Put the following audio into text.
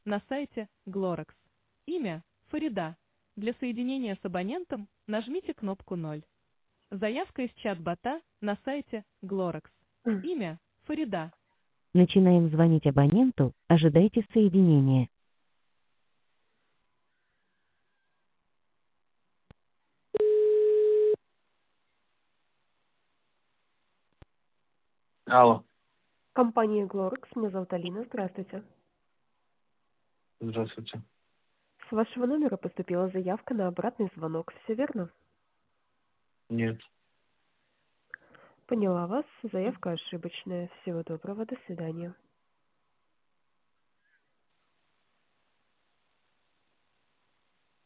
на сайте Glorex. Имя Фарида. Для соединения с абонентом нажмите кнопку 0. Заявка из чат-бота на сайте Glorex. Имя Фарида. Начинаем звонить абоненту. Ожидайте соединения. Алло, Компания Glorex, меня зовут Алина, здравствуйте. здравствуйте. С вашего номера поступила заявка на обратный звонок, все верно? Нет, Поняла вас, заявка ошибочная. Всего доброго, до свидания.